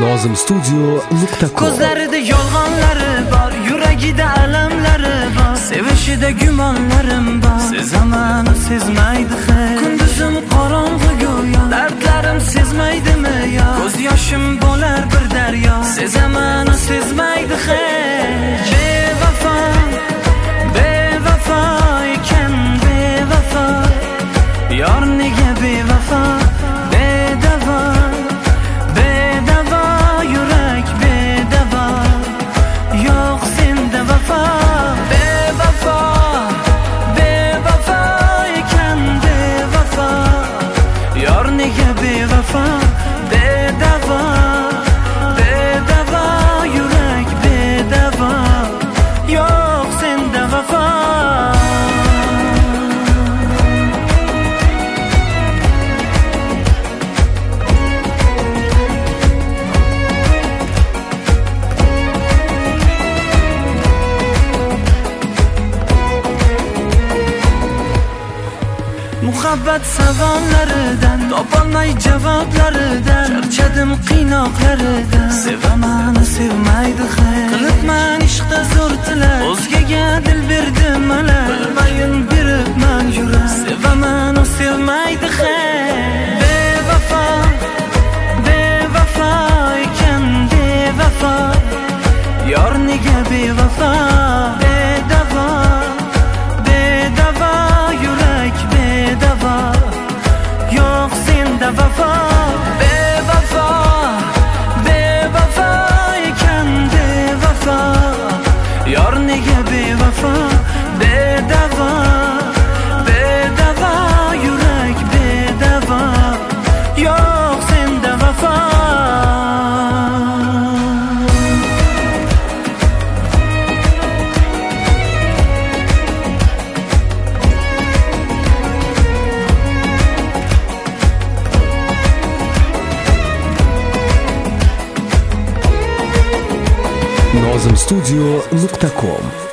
nozimstudio.com. Ko'zlarida yolg'onlari bor, yuragida alamlari bor, sevishida gumonlarim bor. Sezaman u sezmaydi hech, kunduzim qorong'u go'yo, dardlarim sezmaydimi yo, ko'z yoshim bo'lar bir daryo. Sezaman u sezmaydi hech. Bevafo, bevafo ekan bevafo, yor nega bevafo, bedavo, bedavo yurak bedavo, yo'q senda vafo. Bevafo, bevafo ekan bevafo, yor nega bevafo, bedavo, bedavo yurak bedavo, yo'q senda vafo. Muhabbat savollaridan topolmay javoblaridan, charchadim qiynoqlaridan. Sevaman u sevmaydi hech, qilibman ishqda zo'r tilak, o'zgaga dil berdim malak, bilmayin beribman yurak. Sevaman u sevmaydi hech. Bevafo, bevafo ekan bevafo, yor nega bevafo, bedavo, bedavo yurak bedavo, yo'q senda vafo. Bevafo, bevafo ekan bevafo, yor nega bevafo, bedavo, bedavo yurak bedavo, yo'q senda vafo. nozimstudio.com